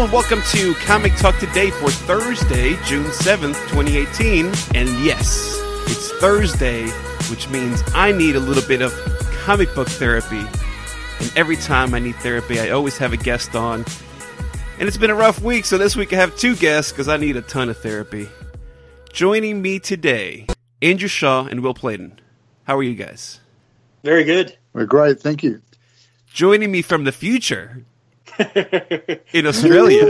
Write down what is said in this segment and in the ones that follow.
and welcome to Comic Talk Today for Thursday, June 7th, 2018. And yes, it's Thursday, which means I need a little bit of comic book therapy. And every time I need therapy, I always have a guest on. And it's been a rough week, so this week I have two guests because I need a ton of therapy. Joining me today, Andrew Shaw and Will Pladen. How are you guys? Very good. We're great, thank you. Joining me from the future, in Australia.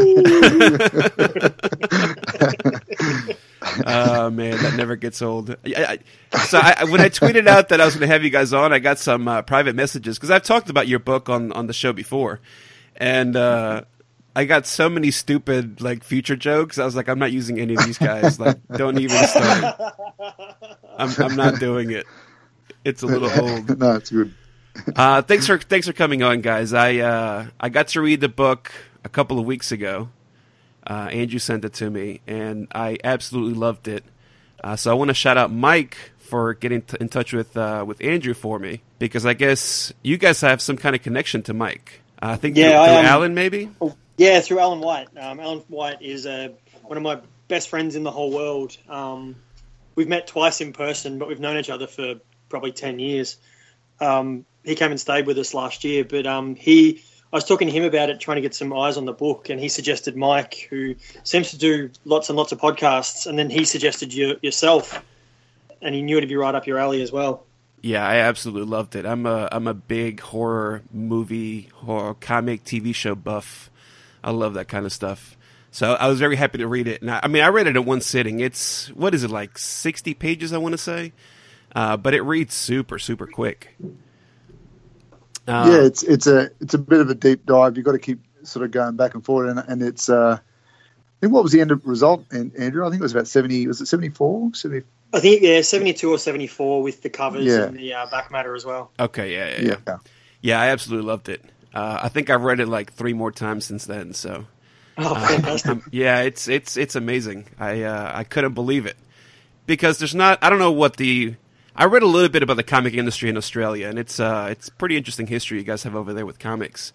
Oh, man, that never gets old. When I tweeted out that I was going to have you guys on, I got some private messages, because I've talked about your book on the show before. And I got so many stupid future jokes. I was like, I'm not using any of these guys. Don't even start. I'm not doing it. It's a little old. No, it's good. Thanks for coming on, guys. I got to read the book a couple of weeks ago. Andrew sent it to me, and I absolutely loved it. So I want to shout out Mike for getting in touch with Andrew for me, because I guess you guys have some kind of connection to Mike. I think through Alan, maybe? Yeah, through Alan White. Alan White is one of my best friends in the whole world. We've met twice in person, but we've known each other for probably 10 years. He came and stayed with us last year, but I was talking to him about it, trying to get some eyes on the book, and he suggested Mike, who seems to do lots and lots of podcasts, and then he suggested yourself, and he knew it'd be right up your alley as well. Yeah, I absolutely loved it. I'm a big horror comic, TV show buff. I love that kind of stuff. So I was very happy to read it. And I read it in one sitting. It's, 60 pages, I want to say? But it reads super, super quick. Yeah, it's a bit of a deep dive. You've got to keep sort of going back and forth, and it's I think, what was the end result, Andrew? I think it was about 70. Was it 74? 70? I think 72 or 74 with the covers and the back matter as well. Okay, yeah. Yeah, I absolutely loved it. I think I've read it 3 more times since then. So, fantastic! Yeah, it's amazing. I couldn't believe it, because there's not. I don't know what the. I read a little bit about the comic industry in Australia, and it's pretty interesting history you guys have over there with comics.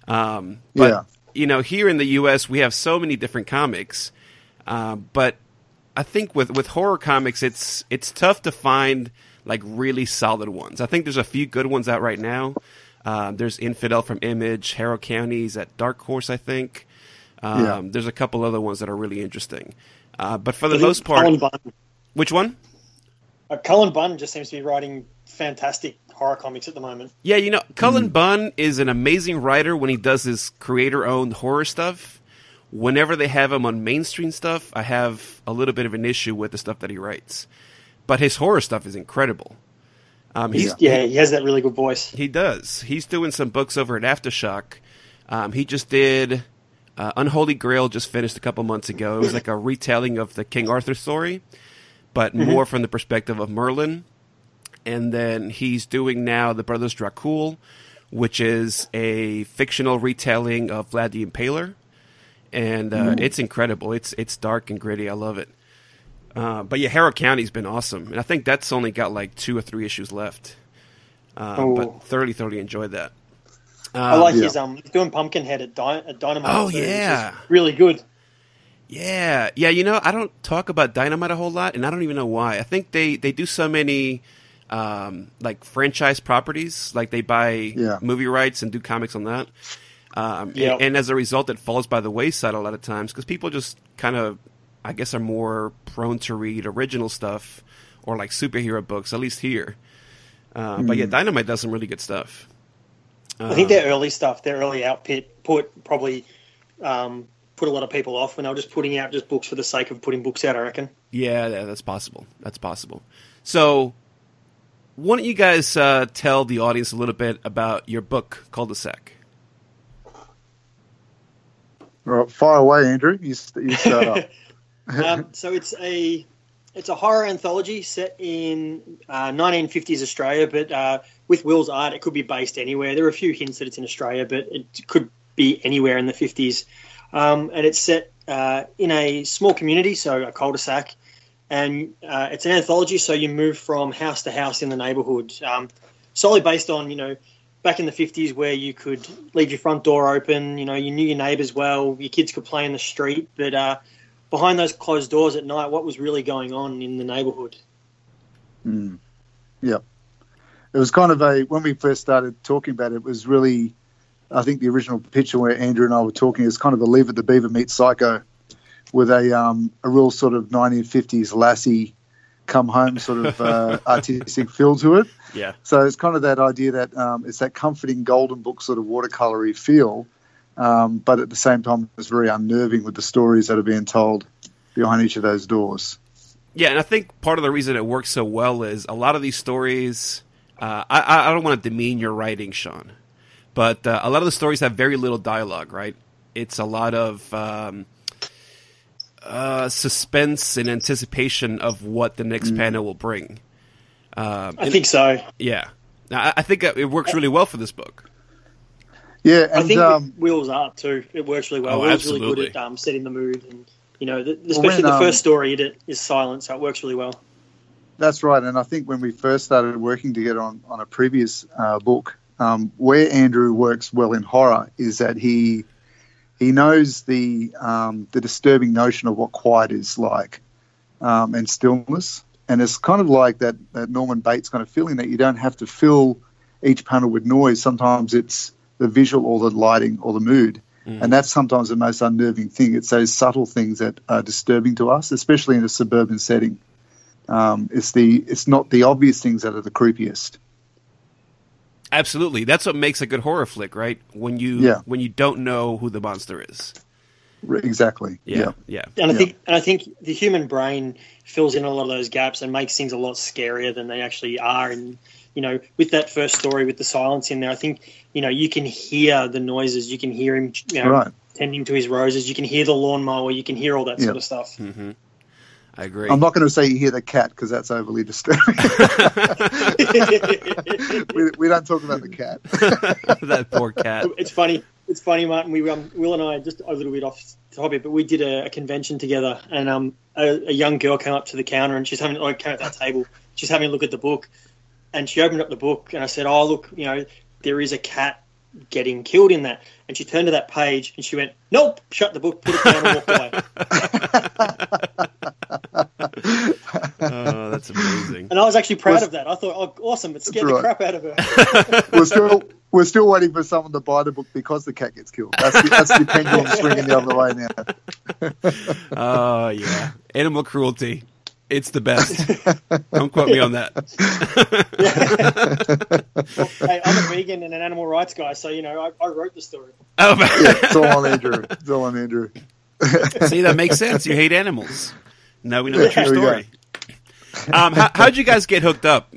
But here in the U.S., we have so many different comics. But I think with horror comics, it's tough to find really solid ones. I think there's a few good ones out right now. There's Infidel from Image, Harrow County's at Dark Horse, I think. There's a couple other ones that are really interesting. But for the most part, which one? Cullen Bunn just seems to be writing fantastic horror comics at the moment. Yeah, Cullen Bunn is an amazing writer when he does his creator-owned horror stuff. Whenever they have him on mainstream stuff, I have a little bit of an issue with the stuff that he writes. But his horror stuff is incredible. He has that really good voice. He does. He's doing some books over at Aftershock. He just did Unholy Grail, just finished a couple months ago. It was like a retelling of the King Arthur story, but more from the perspective of Merlin. And then he's doing now The Brothers Dracul, which is a fictional retelling of Vlad the Impaler. And it's incredible. It's dark and gritty. I love it. But yeah, Harrow County's been awesome. And I think that's only got 2 or 3 issues left. But thoroughly enjoyed that. I like his he's doing Pumpkinhead at Dynamite. Oh, yeah. Really good. Yeah, I don't talk about Dynamite a whole lot, and I don't even know why. I think they do so many franchise properties, they buy movie rights and do comics on that. And as a result, it falls by the wayside a lot of times because people just kind of, I guess, are more prone to read original stuff or superhero books, at least here. But yeah, Dynamite does some really good stuff. I think their early stuff, their early output probably put a lot of people off when they were just putting out just books for the sake of putting books out, I reckon. Yeah, that's possible. So why don't you guys tell the audience a little bit about your book, Cul-de-sac? Well, fire away, Andrew. You start up. So it's a horror anthology set in 1950s Australia, but with Will's art, it could be based anywhere. There are a few hints that it's in Australia, but it could be anywhere in the 50s. And it's set in a small community, so a cul-de-sac, and it's an anthology, so you move from house to house in the neighbourhood, solely based on, back in the 50s where you could leave your front door open, you knew your neighbours well, your kids could play in the street, but behind those closed doors at night, what was really going on in the neighbourhood? Yeah. It was kind of when we first started talking about it, it was really, I think the original picture where Andrew and I were talking is kind of a Leave It to Beaver meets Psycho, with a real sort of 1950s lassie come home sort of artistic feel to it. Yeah. So it's kind of that idea that it's that comforting golden book sort of watercolory feel, but at the same time it's very unnerving with the stories that are being told behind each of those doors. Yeah, and I think part of the reason it works so well is a lot of these stories, I don't want to demean your writing, Sean, but a lot of the stories have very little dialogue, right? It's a lot of suspense and anticipation of what the next panel will bring. I think so. Yeah. I think it works really well for this book. Yeah, and I think Wheels Art too. It works really well. Oh, Will's absolutely. really good at setting the mood, and especially the first story is silent, so it works really well. That's right, and I think when we first started working together on a previous book, where Andrew works well in horror is that he knows the disturbing notion of what quiet is like, and stillness, and it's kind of like that Norman Bates kind of feeling that you don't have to fill each panel with noise. Sometimes it's the visual or the lighting or the mood. And that's sometimes the most unnerving thing. It's those subtle things that are disturbing to us, especially in a suburban setting. It's not the obvious things that are the creepiest. Absolutely. That's what makes a good horror flick, right? When you don't know who the monster is. Exactly. Yeah. And I think the human brain fills in a lot of those gaps and makes things a lot scarier than they actually are. And with that first story with the silence in there, I think you can hear the noises. You can hear him, right, tending to his roses. You can hear the lawnmower. You can hear all that sort of stuff. Mm-hmm. I agree. I'm not going to say you hear the cat because that's overly disturbing. we don't talk about the cat. That poor cat. It's funny, Martin. We Will and I, just a little bit off topic, but we did a convention together, and a young girl came up to the counter and came at that table. She's having a look at the book, and she opened up the book, and I said, "Oh, look, there is a cat getting killed in that." And she turned to that page and she went, "Nope," shut the book, put it down, and walked away. Oh, that's amazing. And I was actually proud of that. I thought, "Oh, awesome!" It scared the crap out of her. We're still waiting for someone to buy the book because the cat gets killed. That's the pendulum swinging the other way now. Oh yeah, animal cruelty. It's the best. Don't quote me on that. Well, hey, I'm a vegan and an animal rights guy, so I wrote the story. Oh, it's all on Andrew. See, that makes sense. You hate animals. Now we know the true story. How'd you guys get hooked up?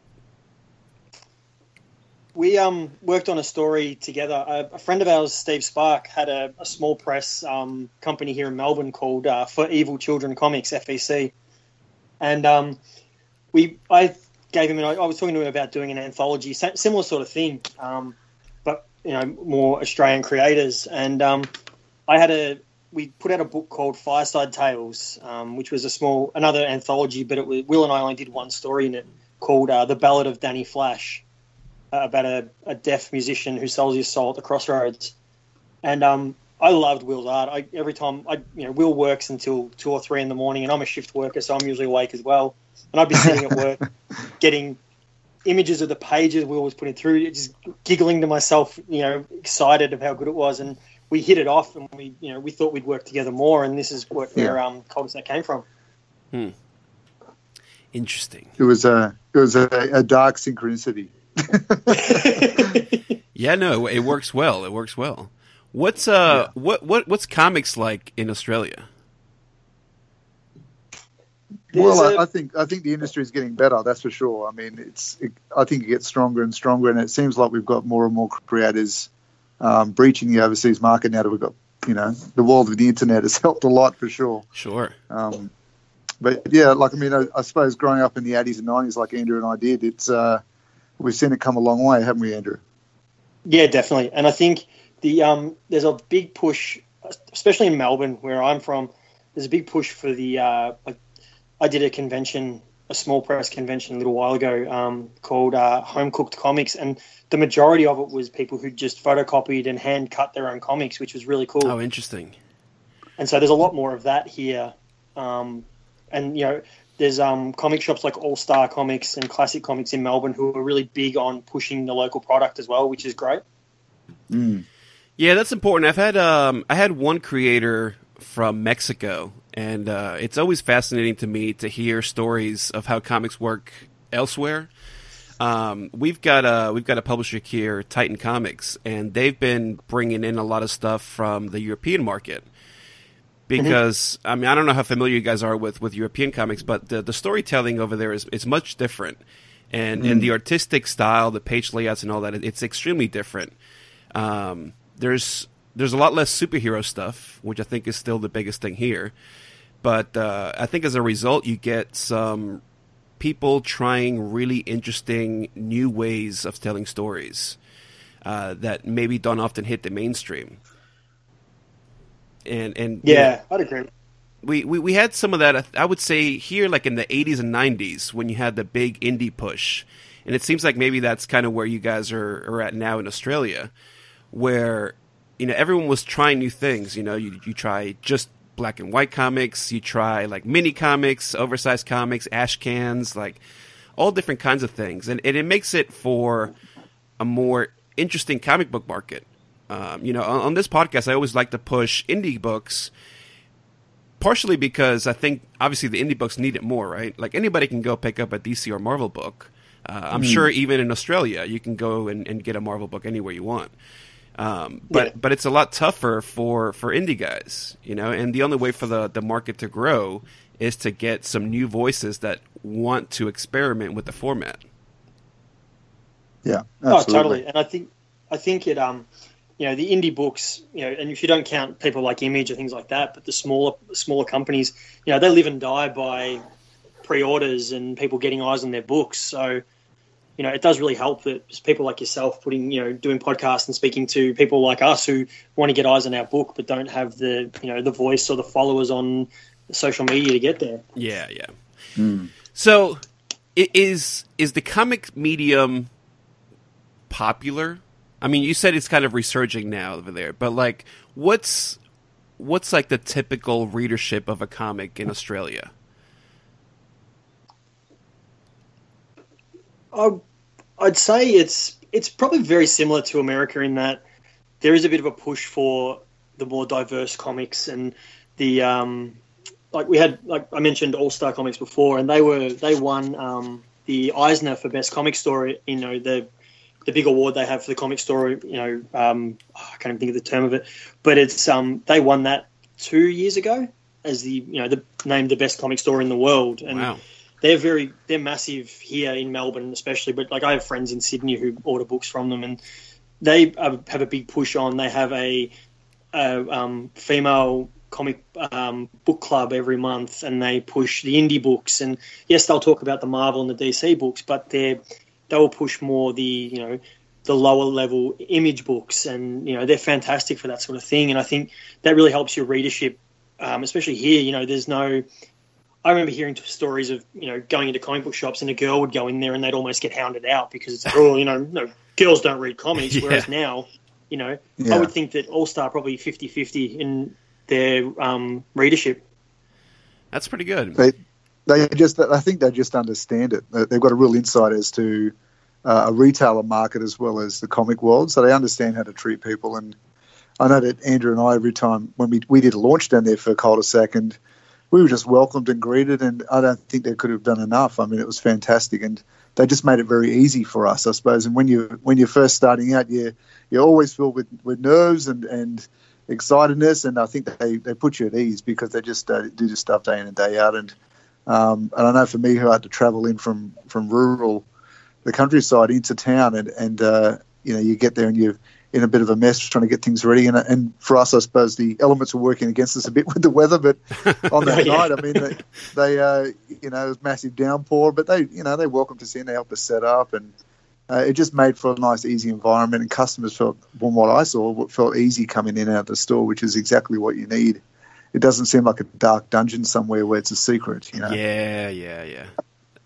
We worked on a story together. A friend of ours, Steve Spark, had a small press company here in Melbourne called For Evil Children Comics, FEC. And I gave him, I was talking to him about doing an anthology, similar sort of thing, but more Australian creators. And we put out a book called Fireside Tales, which was another anthology, but Will and I only did one story in it called The Ballad of Danny Flash, about a deaf musician who sells his soul at the crossroads. And I loved Will's art. Every time Will works until 2 or 3 in the morning, and I'm a shift worker, so I'm usually awake as well. And I'd be sitting at work getting images of the pages Will was putting through, just giggling to myself, excited of how good it was. And we hit it off, and we thought we'd work together more. And this is where Cul-de-sac came from. Interesting. It was a dark synchronicity. Yeah, no, it works well. It works well. What's comics like in Australia? Well, I think the industry is getting better. That's for sure. I mean, I think it gets stronger and stronger, and it seems like we've got more and more creators breaching the overseas market now that we've got. The world of the internet has helped a lot for sure. Sure. But yeah, I suppose growing up in the 80s and 90s, like Andrew and I did, we've seen it come a long way, haven't we, Andrew? Yeah, definitely. And I think there's a big push, especially in Melbourne, where I'm from. There's a big push for I did a convention, a small press convention a little while ago called Home Cooked Comics, and the majority of it was people who just photocopied and hand cut their own comics, which was really cool. Oh, interesting. And so there's a lot more of that here. And, there's comic shops like All Star Comics and Classic Comics in Melbourne who are really big on pushing the local product as well, which is great. Mm. Yeah, that's important. I had one creator from Mexico, and it's always fascinating to me to hear stories of how comics work elsewhere. We've got a publisher here, Titan Comics, and they've been bringing in a lot of stuff from the European market. Because, I mean, I don't know how familiar you guys are with European comics, but the storytelling over there is much different. And the artistic style, the page layouts and all that, it's extremely different. There's a lot less superhero stuff, which I think is still the biggest thing here. But I think as a result, you get some people trying really interesting new ways of telling stories that maybe don't often hit the mainstream. And yeah, I'd agree. We had some of that, I would say, here like in the 80s and 90s when you had the big indie push. And it seems like maybe that's kind of where you guys are at now in Australia, where, everyone was trying new things. You try just black and white comics, you try like mini comics, oversized comics, ash cans, like all different kinds of things. And it makes it for a more interesting comic book market. On this podcast, I always like to push indie books, partially because I think, obviously, the indie books need it more, right? Like, anybody can go pick up a DC or Marvel book. I'm sure even in Australia, you can go and get a Marvel book anywhere you want. But it's a lot tougher for indie guys, and the only way for the market to grow is to get some new voices that want to experiment with the format. Yeah, absolutely. Oh, totally. And I think it, the indie books, and if you don't count people like Image or things like that, but the smaller companies, they live and die by pre-orders and people getting eyes on their books. So, it does really help that people like yourself doing podcasts and speaking to people like us who want to get eyes on our book but don't have the, the voice or the followers on social media to get there. Yeah. So is the comic medium popular? I mean, you said it's kind of resurging now over there, but like, what's like the typical readership of a comic in Australia? I'd say it's probably very similar to America in that there is a bit of a push for the more diverse comics, and the like I mentioned All Star Comics before, and they won the Eisner for best comic story. The big award they have for the comic story. I can't even think of the term of it, but it's they won that 2 years ago as named the best comic story in the world. And wow. They're massive here in Melbourne, especially. But like I have friends in Sydney who order books from them, and they have a big push on. They have a female comic book club every month, and they push the indie books. And yes, they'll talk about the Marvel and the DC books, but they will push more the lower level Image books, and they're fantastic for that sort of thing. And I think that really helps your readership, especially here. There's no. I remember hearing stories of going into comic book shops and a girl would go in there and they'd almost get hounded out because it's like, no, girls don't read comics. Yeah. Whereas now, I would think that All Star probably 50-50 in their readership. That's pretty good. I think they just understand it. They've got a real insight as to a retailer market as well as the comic world, so they understand how to treat people. And I know that Andrew and I, every time when we did a launch down there for Cul-de-sac, and we were just welcomed and greeted, and I don't think they could have done enough. I mean, it was fantastic, and they just made it very easy for us, I suppose. And when you're first starting out, you're always filled with nerves and excitedness, and I think they put you at ease because they just do this stuff day in and day out. And I know for me, who had to travel in from the countryside into town, and you get there and you're in a bit of a mess trying to get things ready. And for us, I suppose the elements were working against us a bit with the weather, but on that night, I mean, they it was massive downpour, but they welcomed us in, they helped us set up, and it just made for a nice, easy environment. And customers felt, from what I saw, felt easy coming in and out of the store, which is exactly what you need. It doesn't seem like a dark dungeon somewhere where it's a secret, Yeah.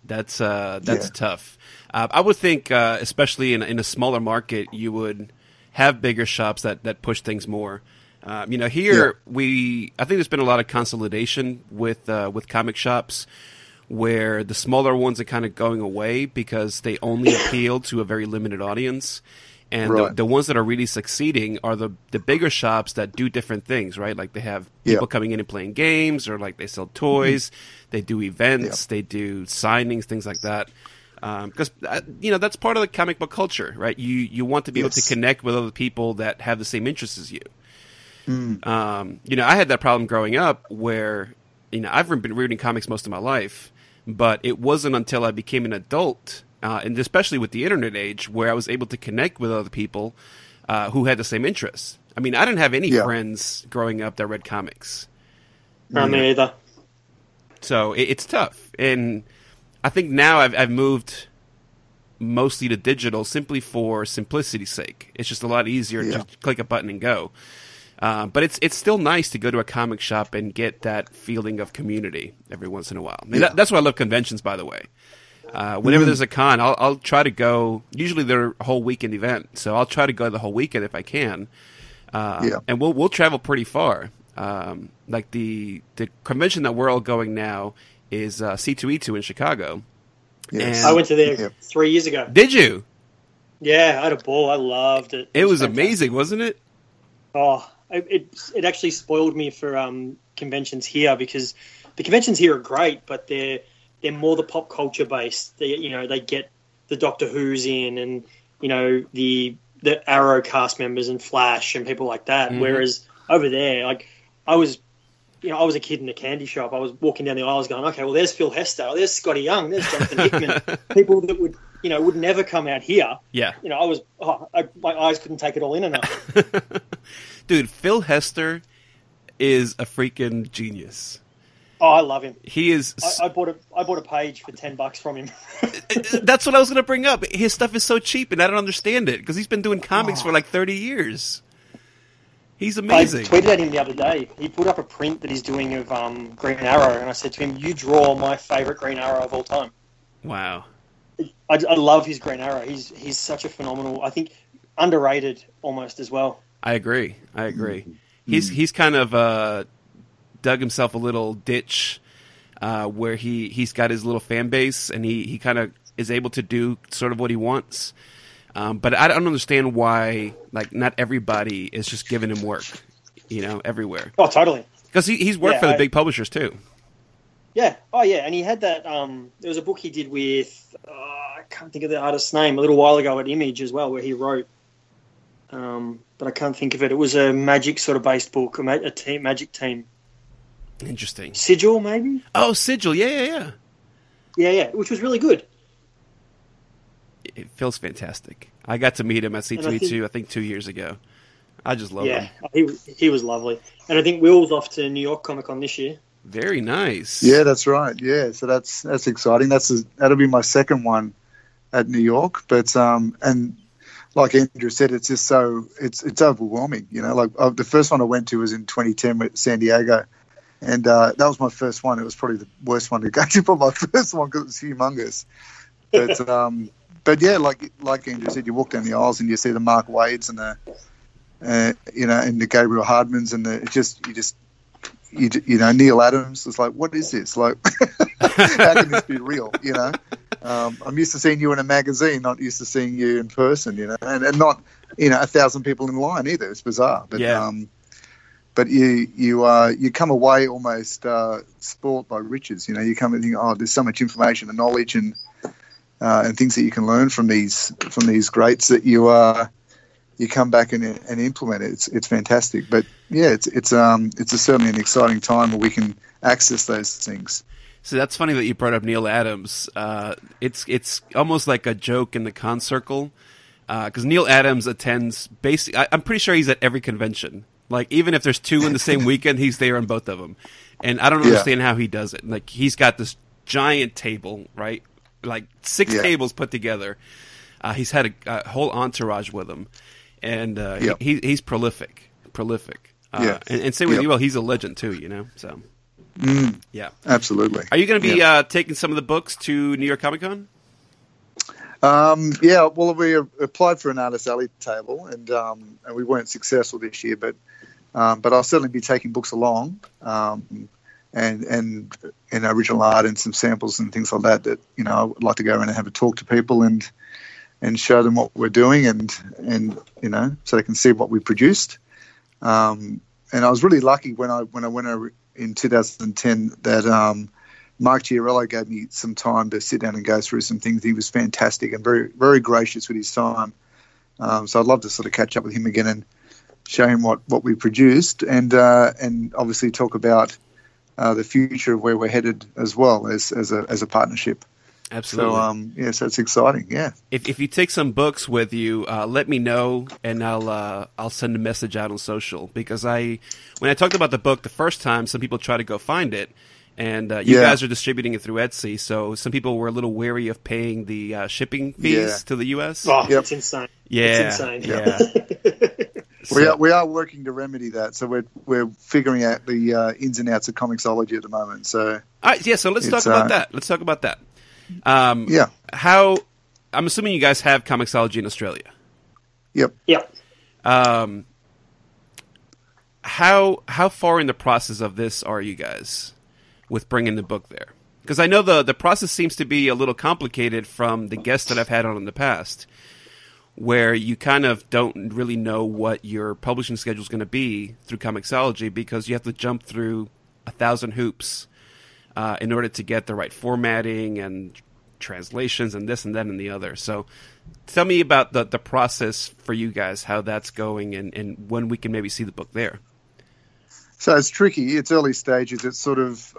That's Yeah. tough. I would think, especially in a smaller market, you would have bigger shops that push things more. Here I think there's been a lot of consolidation with comic shops, where the smaller ones are kind of going away because they only appeal to a very limited audience. And Right. the ones that are really succeeding are the bigger shops that do different things, right? Like they have people coming in and playing games, or like they sell toys, they do events, they do signings, things like that. Because that's part of the comic book culture, right? You want to be able to connect with other people that have the same interests as you. I had that problem growing up where I've been reading comics most of my life, but it wasn't until I became an adult. And especially with the internet age, where I was able to connect with other people who had the same interests. I mean, I didn't have any friends growing up that read comics. Me either. So it's tough. And I think now I've moved mostly to digital simply for simplicity's sake. It's just a lot easier to click a button and go. But it's still nice to go to a comic shop and get that feeling of community every once in a while. I mean, that's why I love conventions, by the way. Whenever there's a con, I'll try to go. Usually they're a whole weekend event, so I'll try to go the whole weekend if I can. And we'll travel pretty far. Like the convention that we're all going now is C2E2 in Chicago. Yes. I went to there 3 years ago. Did you? Yeah, I had a ball. I loved it. It was fantastic. amazing, wasn't it? Oh, it actually spoiled me for conventions here, because the conventions here are great, but they're more the pop culture based. They get the Doctor Who's in, and the Arrow cast members and Flash and people like that. Mm-hmm. Whereas over there, like I was a kid in a candy shop. I was walking down the aisles going, okay, well, there's Phil Hester, there's Scotty Young, there's Jonathan Hickman, people that would never come out here. Yeah. My eyes couldn't take it all in enough. Dude, Phil Hester is a freaking genius. Oh, I love him. He is. I bought a page for $10 from him. That's what I was going to bring up. His stuff is so cheap, and I don't understand it because he's been doing comics for like 30 years. He's amazing. I tweeted at him the other day. He put up a print that he's doing of Green Arrow, and I said to him, "You draw my favorite Green Arrow of all time." Wow. I love his Green Arrow. He's such a phenomenal. I think underrated almost as well. I agree. He's kind of dug himself a little ditch where he's got his little fan base, and he kind of is able to do sort of what he wants. But I don't understand why like not everybody is just giving him work, everywhere. Oh, totally. Because he's worked for the big publishers too. Yeah. Oh, yeah. And he had that. There was a book he did with I can't think of the artist's name, a little while ago at Image as well, where he wrote. But I can't think of it. It was a Magic sort of based book, a Magic team. Interesting. Sigil, maybe? Oh, Sigil. Yeah. Yeah, which was really good. It feels fantastic. I got to meet him at C2E2, I think 2 years ago. I just love him. Yeah, he was lovely. And I think Will's off to New York Comic Con this year. Very nice. Yeah, that's right. Yeah, so that's exciting. That'll be my second one at New York. But and like Andrew said, it's just it's overwhelming. Like the first one I went to was in 2010 with San Diego, and that was my first one. It was probably the worst one to go to, but my first one because it was humongous. But yeah, like Andrew said, you walk down the aisles and you see the Mark Wades and the and the Gabriel Hardmans and Neil Adams. It's like, what is this? Like, how can this be real? I'm used to seeing you in a magazine, not used to seeing you in person. And not 1,000 people in line either. It's bizarre, but but you come away almost spoilt by riches. You come and think, oh, there's so much information and knowledge and things that you can learn from these greats that you come back and implement it. It's fantastic. But yeah, it's certainly an exciting time where we can access those things. So that's funny that you brought up Neil Adams. It's almost like a joke in the con circle because Neil Adams attends I'm pretty sure he's at every convention. Like even if there's two in the same weekend, he's there on both of them. And I don't understand how he does it. Like he's got this giant table, right? Like 6 tables put together. He's had a whole entourage with him, and he's prolific. And same with you. Well, he's a legend too, So Yeah. Absolutely. Are you going to be taking some of the books to New York Comic Con? Yeah, well, we applied for an Artist Alley table, and we weren't successful this year, but I'll certainly be taking books along, and original art and some samples and things like that I would like to go around and have a talk to people and show them what we're doing and so they can see what we produced. And I was really lucky when I went over in 2010 that Mark Chiarello gave me some time to sit down and go through some things. He was fantastic and very, very gracious with his time. So I'd love to sort of catch up with him again and show him what we produced and obviously talk about the future of where we're headed as well as a partnership. Absolutely. So it's exciting. Yeah. If you take some books with you, let me know, and I'll send a message out on social, because when I talked about the book the first time, some people tried to go find it, and you guys are distributing it through Etsy, so some people were a little wary of paying the shipping fees to the U.S. Oh, it's insane. Yeah, it's insane. Yeah. We are working to remedy that, so we're figuring out the ins and outs of Comixology at the moment. So all right, so let's talk about that. Let's talk about that. How I'm assuming you guys have Comixology in Australia. Yep. How far in the process of this are you guys with bringing the book there? Because I know the process seems to be a little complicated from the guests that I've had on in the past, where you kind of don't really know what your publishing schedule is going to be through Comixology, because you have to jump through 1,000 hoops in order to get the right formatting and translations and this and that and the other. So tell me about the process for you guys, how that's going, and when we can maybe see the book there. So it's tricky. It's early stages. It's sort of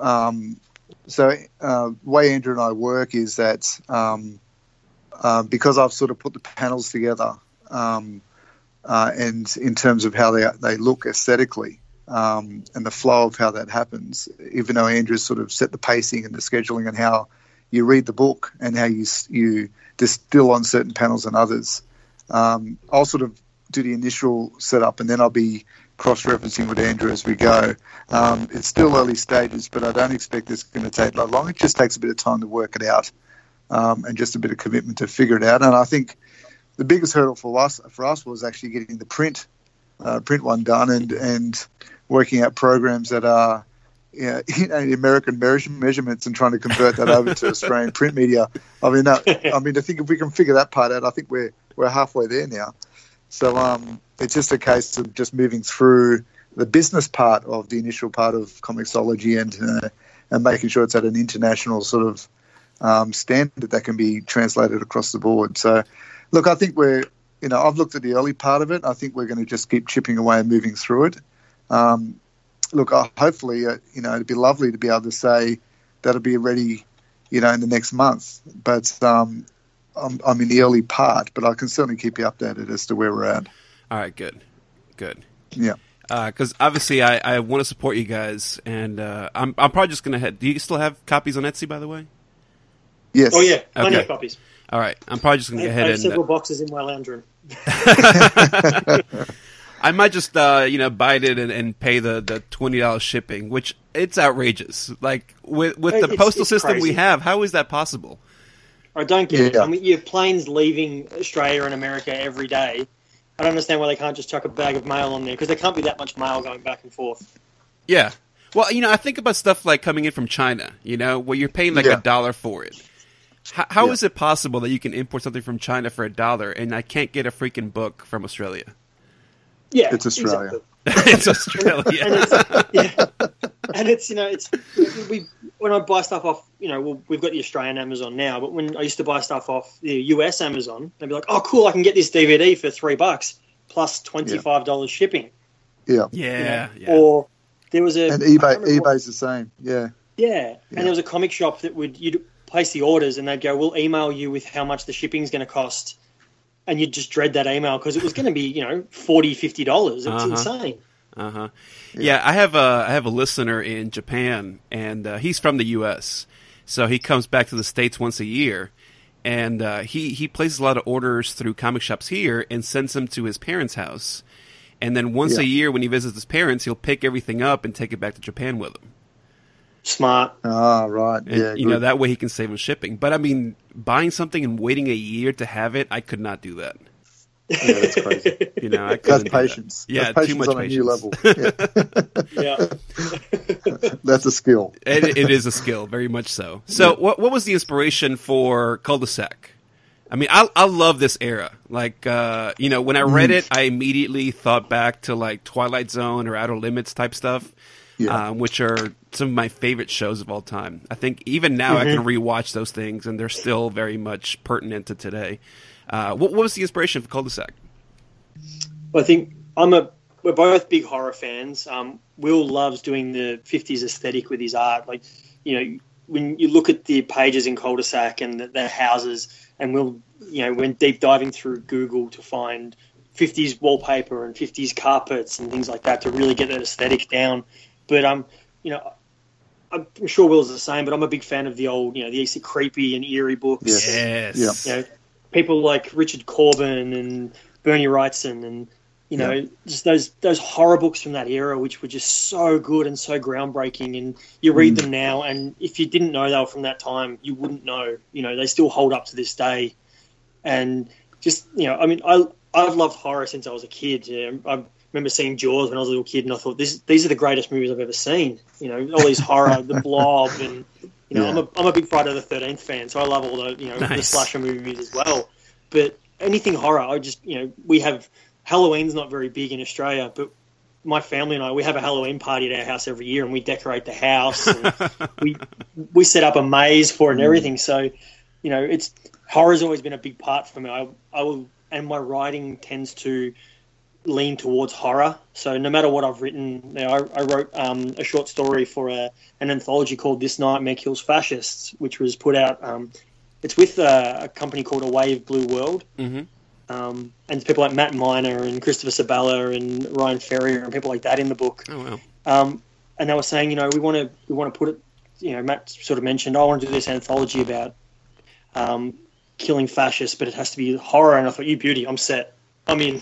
way Andrew and I work is that because I've sort of put the panels together and in terms of how they look aesthetically, and the flow of how that happens, even though Andrew's sort of set the pacing and the scheduling and how you read the book and how you distill on certain panels and others. I'll sort of do the initial setup, and then I'll be cross-referencing with Andrew as we go. It's still early stages, but I don't expect it's going to take that long. It just takes a bit of time to work it out, and just a bit of commitment to figure it out. And I think the biggest hurdle for us was actually getting the print one done and working out programs that are American measurements and trying to convert that over to Australian print media. I mean, I think if we can figure that part out, I think we're halfway there now. So it's just a case of just moving through the business part of the initial part of Comixology and making sure it's at an international sort of standard that can be translated across the board. So, look, I think I've looked at the early part of it. I think we're going to just keep chipping away and moving through it. Look, hopefully, it'd be lovely to be able to say that'll be ready, in the next month. But I'm in the early part, but I can certainly keep you updated as to where we're at. All right, good. Yeah. Because obviously I want to support you guys, and I'm probably just going to do you still have copies on Etsy, by the way? Yes. Oh, yeah. Plenty of copies. All right. I'm probably just going to go ahead I have and... several boxes in my lounge room. I might just, bite it and pay the $20 shipping, which it's outrageous. Like, with the postal system crazy. we have, how is that possible? I don't get it. I mean, you have planes leaving Australia and America every day. I don't understand why they can't just chuck a bag of mail on there, because there can't be that much mail going back and forth. Yeah. Well, I think about stuff like coming in from China, where you're paying like $1 for it. How is it possible that you can import something from China for $1 and I can't get a freaking book from Australia? Yeah, it's Australia. Exactly. It's Australia. and it's when I buy stuff off, we've got the Australian Amazon now, but when I used to buy stuff off the US Amazon, they'd be like, "Oh, cool! I can get this DVD for $3 plus $25 shipping." Yeah. Or there was and eBay's the same. Yeah. And there was a comic shop that you'd place the orders and they'd go, "We'll email you with how much the shipping's going to cost." And you'd just dread that email because it was going to be, $40, $50. It's insane. Yeah, I have a listener in Japan, and he's from the U.S., so he comes back to the States once a year, and he places a lot of orders through comic shops here and sends them to his parents' house. And then once a year when he visits his parents, he'll pick everything up and take it back to Japan with him. Smart. Ah, right. And, Yeah, you know, good. that way he can save on shipping. But I mean, buying something and waiting a year to have it, I could not do that. Yeah, that's crazy. You know, I That's couldn't do that. patience. Yeah, That's too patience much on a patience. new level. Yeah. Yeah. That's a skill. It is a skill, very much so. So, what was the inspiration for Cul-de-sac? I mean, I love this era. Like, you know, when I read it, I immediately thought back to like Twilight Zone or Outer Limits type stuff, Yeah. which are some of my favorite shows of all time. I think even now I can rewatch those things, and they're still very much pertinent to today. What was the inspiration for Cul-de-sac? Well, I think we're both big horror fans. Will loves doing the 50s aesthetic with his art. Like, you know, when you look at the pages in Cul-de-sac and the houses, and Will, you know, went deep diving through Google to find 50s wallpaper and 50s carpets and things like that to really get that aesthetic down. But, you know, I'm sure Will's the same, but I'm a big fan of the old, you know, the creepy and eerie books. Yes. Yes. Yeah. You know, people like Richard Corbin and Bernie Wrightson and, you know, just those horror books from that era, which were just so good and so groundbreaking. And you read them now, and if you didn't know they were from that time, you wouldn't know. You know, they still hold up to this day. And just, you know, I mean, I've loved horror since I was a kid. Yeah, I remember seeing Jaws when I was a little kid, and I thought, these are the greatest movies I've ever seen. You know, all these horror, The Blob, and, you know, I'm a big Friday the 13th fan, so I love all the, you know, the slasher movies as well. But anything horror, I just, you know, we have... Halloween's not very big in Australia, but my family and I, we have a Halloween party at our house every year, and we decorate the house. And we set up a maze for it and everything. So, you know, horror's always been a big part for me. I will, and my writing tends to lean towards horror. So no matter what I've written, you know, I wrote a short story for an anthology called This Nightmare Kills Fascists, which was put out. It's with a company called A Wave Blue World. Mm-hmm. And people like Matt Miner and Christopher Sabella and Ryan Ferrier and people like that in the book. Oh wow! And they were saying, you know, we want to put it. You know, Matt sort of mentioned, I want to do this anthology about killing fascists, but it has to be horror. And I thought, you beauty, I'm set. I'm in.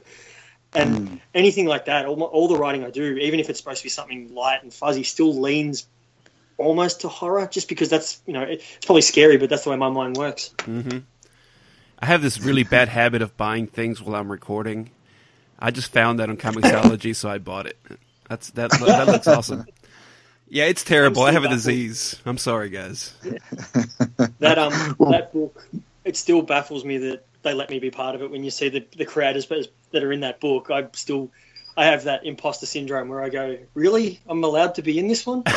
And anything like that, all the writing I do, even if it's supposed to be something light and fuzzy, still leans almost to horror, just because that's, you know, it's probably scary, but that's the way my mind works. Mm-hmm. I have this really bad habit of buying things while I'm recording. I just found that on Comixology, so I bought it. That looks awesome. Yeah, it's terrible. I have a disease. I'm sorry, guys. That book, it still baffles me that they let me be part of it. When you see the creators that are in that book, I have that imposter syndrome where I go, really? I'm allowed to be in this one?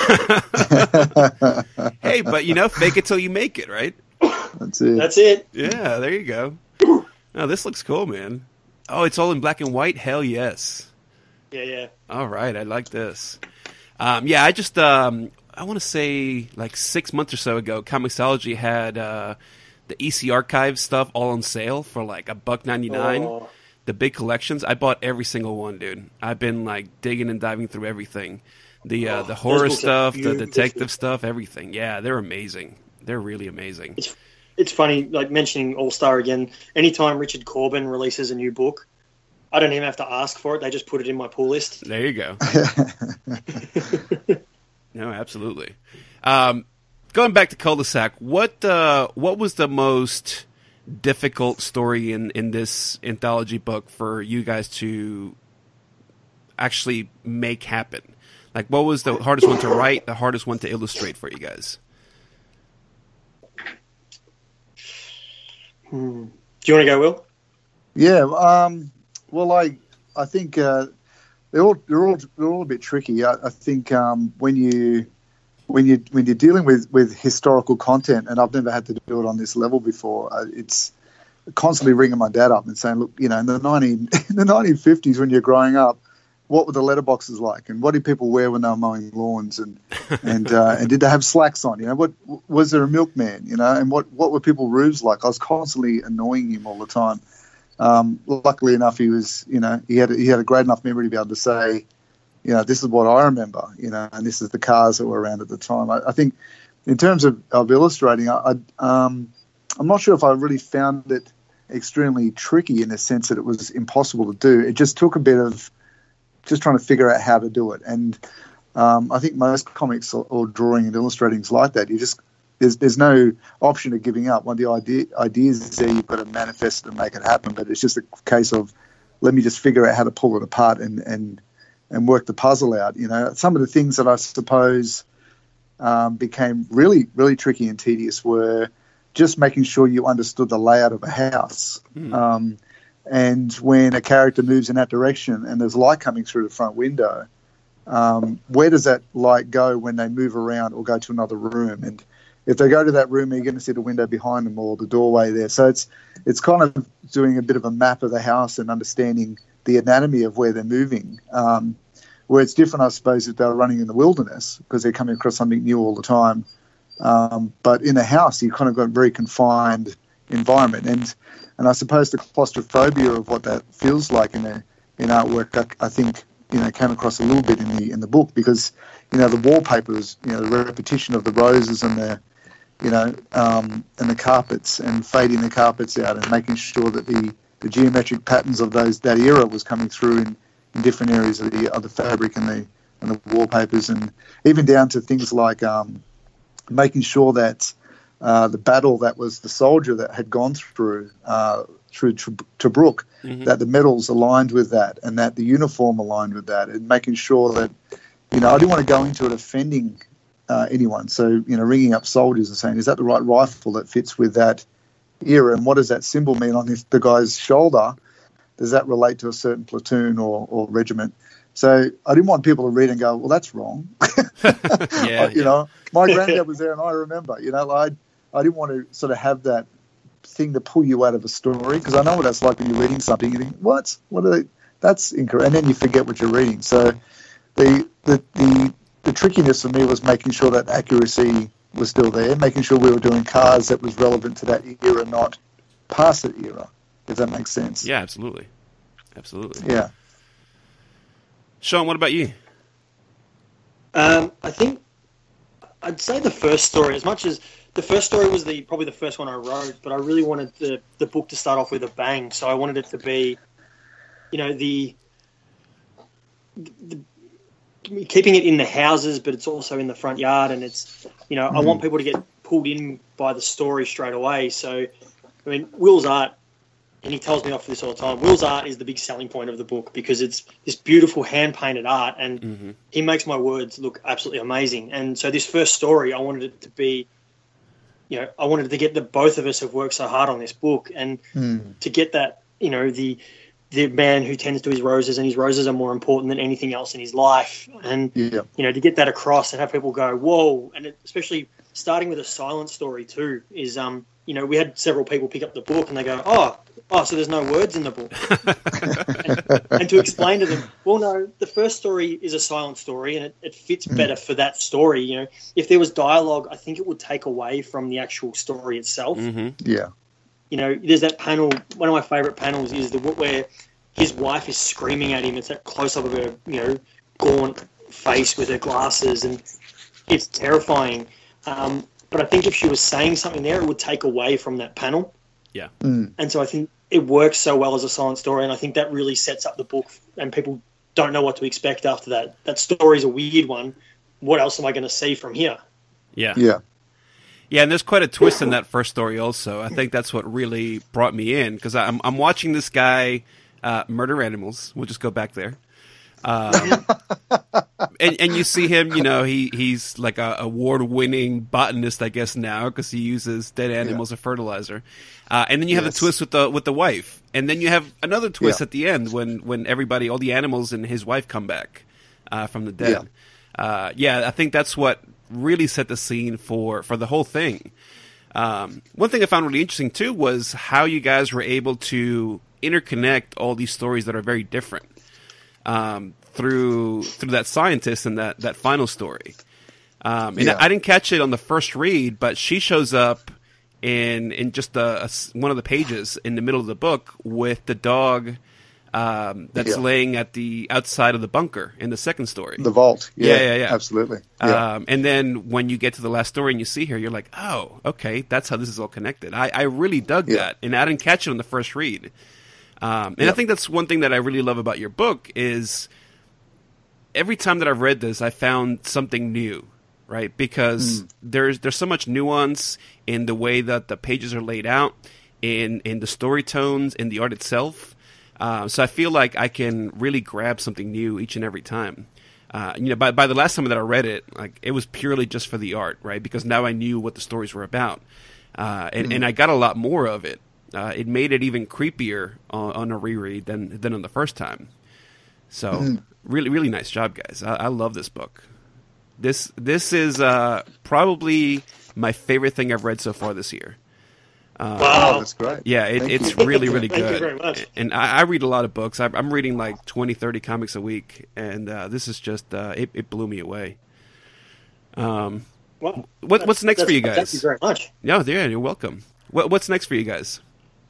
Hey, but you know, fake it till you make it, right? That's it. That's it. Yeah, there you go. Oh, this looks cool, man. Oh, it's all in black and white? Hell yes. Yeah. All right, I like this. Yeah, I just, I want to say like 6 months or so ago, Comixology had the EC Archive stuff all on sale for like $1.99. Oh. The big collections. I bought every single one, dude. I've been like digging and diving through everything. The horror stuff, the detective stuff, everything. Yeah, they're amazing. They're really amazing. It's funny, like mentioning All Star again. Anytime Richard Corbin releases a new book, I don't even have to ask for it. They just put it in my pull list. There you go. No, absolutely. Going back to Cul-de-sac, what was the most difficult story in this anthology book for you guys to actually make happen? Like, what was the hardest one to write, the hardest one to illustrate for you guys? Do you want to go, Will? Yeah. Well, I think they're all a bit tricky. I think when you're dealing with historical content, and I've never had to do it on this level before, it's constantly ringing my dad up and saying, look, you know, in the 1950s when you're growing up, what were the letterboxes like, and what did people wear when they were mowing lawns, and did they have slacks on? You know, what was there a milkman? You know, and what were people's roofs like? I was constantly annoying him all the time. Luckily enough, he was, you know, he had a great enough memory to be able to say, you know, this is what I remember, you know, and this is the cars that were around at the time. I think in terms of illustrating, I'm not sure if I really found it extremely tricky in the sense that it was impossible to do. It just took a bit of just trying to figure out how to do it. And I think most comics or drawing and illustrating is like that. You just there's no option of giving up. When the ideas is there, you've got to manifest it and make it happen. But it's just a case of let me just figure out how to pull it apart and work the puzzle out. You know, some of the things that I suppose became really, really tricky and tedious were just making sure you understood the layout of a house. And when a character moves in that direction and there's light coming through the front window, where does that light go when they move around or go to another room? And if they go to that room, you're going to see the window behind them or the doorway there. So it's kind of doing a bit of a map of the house and understanding the anatomy of where they're moving. Where it's different, I suppose, if they're running in the wilderness because they're coming across something new all the time. But in a house, you kind of got a very confined environment. And I suppose the claustrophobia of what that feels like in artwork, I think, came across a little bit in the book because, the wallpapers, the repetition of the roses and the carpets and fading the carpets out and making sure that the geometric patterns of that era was coming through in different areas of the fabric and the wallpapers, and even down to things like making sure that the battle that was the soldier that had gone through Tobruk, that the medals aligned with that and that the uniform aligned with that, and making sure that, I didn't want to go into it offending anyone. So, ringing up soldiers and saying, is that the right rifle that fits with that era? And what does that symbol mean on the guy's shoulder? Does that relate to a certain platoon or regiment? So I didn't want people to read and go, well, that's wrong. My granddad was there and I remember, I didn't want to sort of have that thing to pull you out of a story, because I know what that's like when you're reading something. You think, what are they? That's incorrect. And then you forget what you're reading. So the trickiness for me was making sure that accuracy was still there, making sure we were doing cars that was relevant to that era, not past that era, if that makes sense. Yeah, absolutely. Yeah. Sean, what about you? I think I'd say the first story, as much as the first story was probably the first one I wrote, but I really wanted the book to start off with a bang. So I wanted it to be, the keeping it in the houses, but it's also in the front yard, and it's, I want people to get pulled in by the story straight away. So, I mean, Will's art, and he tells me off for this all the time, Will's art is the big selling point of the book because it's this beautiful hand-painted art, and he makes my words look absolutely amazing. And so this first story, I wanted it to be, I wanted to get the both of us have worked so hard on this book, and to get that, the man who tends to his roses, and his roses are more important than anything else in his life. And, to get that across and have people go, whoa, and especially starting with a silent story too is, we had several people pick up the book and they go, oh, so there's no words in the book. and to explain to them, well, no, the first story is a silent story and it fits better for that story. If there was dialogue, I think it would take away from the actual story itself. Yeah. There's that panel, one of my favourite panels is where his wife is screaming at him. It's that close-up of her, gaunt face with her glasses, and it's terrifying. But I think if she was saying something there, it would take away from that panel. Yeah. And so I think it works so well as a silent story, and I think that really sets up the book, and people don't know what to expect after that. That story's a weird one. What else am I going to see from here? Yeah. Yeah. Yeah, and there's quite a twist in that first story also. I think that's what really brought me in, because I'm watching this guy murder animals. We'll just go back there. And you see him, he's like a award-winning botanist, I guess now, because he uses dead animals as fertilizer. And then you have the twist with the wife, and then you have another twist at the end when everybody, all the animals and his wife come back from the dead. I think that's what really set the scene for the whole thing. One thing I found really interesting too was how you guys were able to interconnect all these stories that are very different through that scientist and that final story. And I didn't catch it on the first read, but she shows up in just one of the pages in the middle of the book with the dog that's laying at the outside of the bunker in the second story. The vault. Yeah. Absolutely. Yeah. And then when you get to the last story and you see her, you're like, oh, okay, that's how this is all connected. I really dug that, and I didn't catch it on the first read. And I think that's one thing that I really love about your book is every time that I've read this, I found something new, right? Because there's so much nuance in the way that the pages are laid out, in the story tones, in the art itself. So I feel like I can really grab something new each and every time. By the last time that I read it, like it was purely just for the art, right? Because now I knew what the stories were about, and I got a lot more of it. It made it even creepier on a reread than on the first time. So really, really nice job, guys. I love this book. This is probably my favorite thing I've read so far this year. Wow, that's great. Yeah, it's really, really good. Thank you very much. And I read a lot of books. I'm reading like 20, 30 comics a week, and this is just it blew me away. Well, what's next for you guys? Thank you very much. Yeah, you're welcome. What's next for you guys?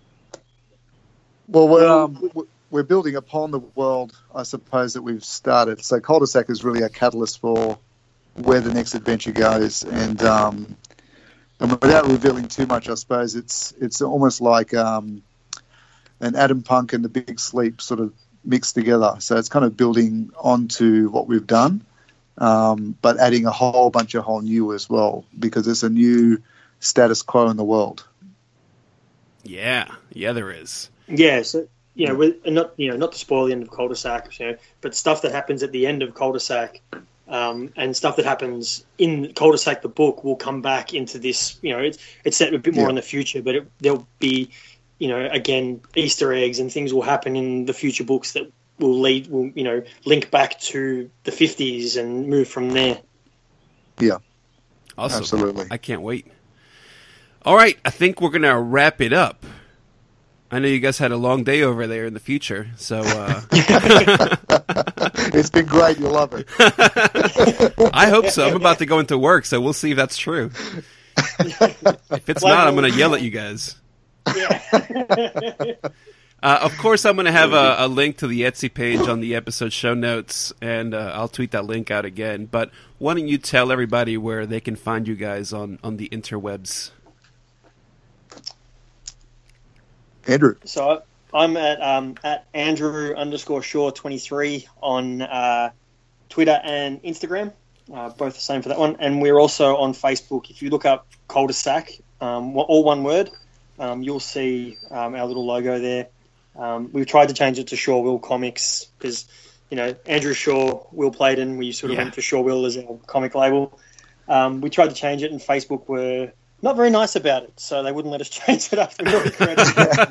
Well, we're building upon the world, I suppose, that we've started. So Cul-de-sac is really a catalyst for where the next adventure goes, and without revealing too much, I suppose it's almost like an Adam Punk and the Big Sleep sort of mixed together. So it's kind of building onto what we've done, but adding a whole bunch of whole new as well, because it's a new status quo in the world. Yeah, there is. Yeah, so not to spoil the end of Cul-de-sac, but stuff that happens at the end of Cul-de-sac, and stuff that happens in Cul-de-sac, the book, will come back into this. It's set a bit more in the future, but there'll be, again, Easter eggs and things will happen in the future books that will link back to the 50s and move from there. Yeah, awesome. Absolutely. I can't wait. All right, I think we're gonna wrap it up. I know you guys had a long day over there in the future, so it's been great. You'll love it. I hope so. I'm about to go into work, so we'll see if that's true. If it's not, I'm going to yell at you guys. Yeah. Of course, I'm going to have a link to the Etsy page on the episode show notes, and I'll tweet that link out again. But why don't you tell everybody where they can find you guys on the interwebs? Andrew. So I'm at Andrew_Shaw23 on Twitter and Instagram, both the same for that one. And we're also on Facebook. If you look up Cul-de-sac, all one word, you'll see our little logo there. We've tried to change it to Shaw Will Comics because, Andrew Shaw, Will Playton, we sort of went for Shaw Will as our comic label. We tried to change it, and Facebook were not very nice about it, so they wouldn't let us change it after we already created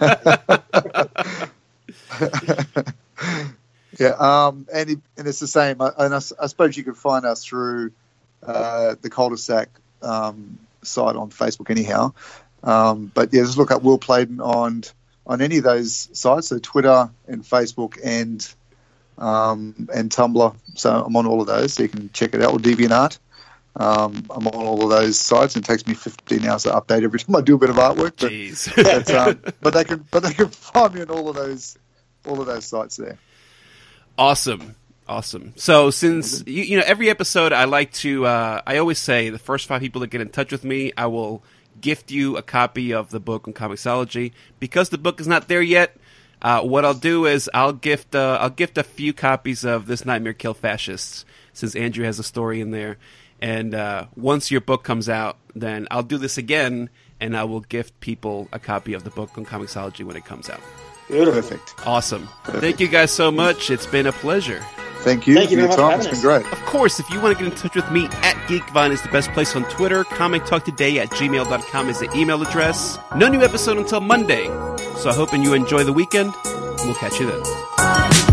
it. Yeah, and it's the same. And I suppose you can find us through the Cul-de-sac site on Facebook anyhow. But yeah, just look up Will Playton on any of those sites, so Twitter and Facebook and Tumblr. So I'm on all of those, so you can check it out, or DeviantArt. I'm on all of those sites, and it takes me 15 hours to update every time I do a bit of artwork. But, jeez. but they can find me on all of those sites there. Awesome. So since every episode, I like to I always say the first 5 people that get in touch with me, I will gift you a copy of the book on Comixology. Because the book is not there yet, what I'll do is I'll gift a few copies of This Nightmare Killed Fascists, since Andrew has a story in there. And once your book comes out, then I'll do this again, and I will gift people a copy of the book on Comixology when it comes out. Perfect. Awesome. Thank you guys so much. It's been a pleasure. Thank you for your time. It's been great. Of course, if you want to get in touch with me, @GeekVine is the best place on Twitter. ComicTalkToday@gmail.com is the email address. No new episode until Monday. So I hope you enjoy the weekend, and we'll catch you then.